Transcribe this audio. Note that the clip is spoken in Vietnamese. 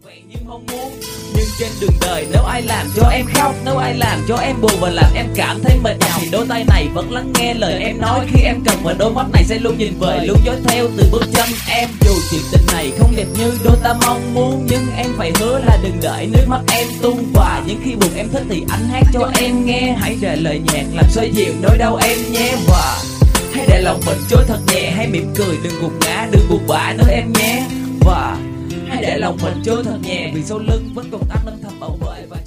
vẹn như mong muốn. Nhưng trên đường đời nếu ai làm cho em khóc, nếu ai làm cho em buồn và làm em cảm thấy mệt nhọc, thì đôi tay này vẫn lắng nghe lời em nói khi em cần, và đôi mắt này sẽ luôn nhìn về, luôn dõi theo từ bước chân em. Dù chuyện tình này không đẹp như đôi ta mong muốn, nhưng em phải hứa là đừng đợi nước mắt em tuôn. Và những khi buồn em thích thì anh hát cho em nghe, hãy để lời nhạc làm xoa dịu nỗi đau em nhé. Và hãy để lòng mình trôi thật nhẹ, hãy mỉm cười đừng gục ngã, đừng buồn bã nữa em nhé. Và hãy để lòng mình trôi thật nhẹ, vì sau lưng vẫn còn anh âm thầm bảo vệ.